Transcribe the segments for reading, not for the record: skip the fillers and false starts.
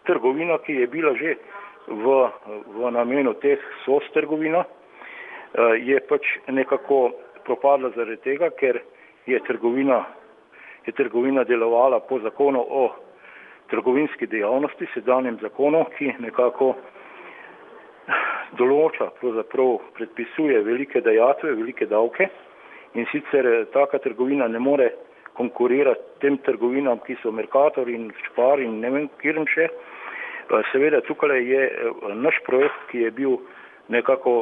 trgovina, ki je bila že v namenu teh SOS trgovina, je pač nekako propadla zaradi tega, ker je trgovina delovala po zakonu o trgovinski dejavnosti, sedanjem zakonu, ki nekako določa, pravzaprav predpisuje velike dajatve, velike davke, in sicer taka trgovina ne more konkurirati tem trgovinam, ki so Mercator in Spar in ne vem, kjerem še. Seveda tukaj je naš projekt, ki je bil nekako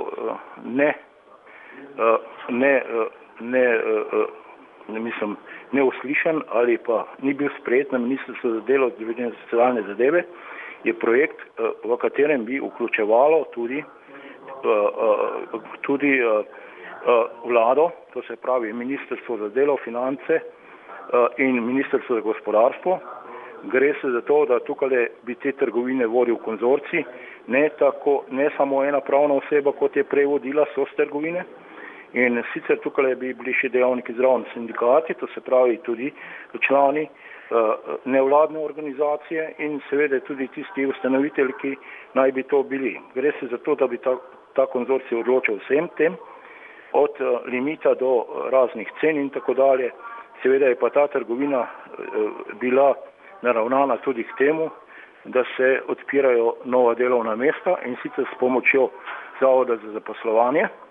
neuslišan ali pa ni bil sprejet na Ministrstvu za delo, družino in socialne zadeve, je projekt, v katerem bi vključevalo tudi vlado, to se pravi Ministrstvo za delo, finance in Ministrstvo za gospodarstvo. Gre se za to, da tukaj bi te trgovine vodil konzorcij, ne samo ena pravna oseba, kot je prej vodila SOS trgovine. In sicer tukaj bi bili še dejavniki zraven sindikati, to se pravi tudi člani nevladne organizacije in seveda tudi tisti ustanovitelji, ki naj bi to bili. Gre se za to, da bi ta konzorcij odločil vsem tem, od limita do raznih cen in tako dalje. Seveda je pa ta trgovina bila naravnana tudi k temu, da se odpirajo nova delovna mesta in sicer s pomočjo Zavoda za zaposlovanje.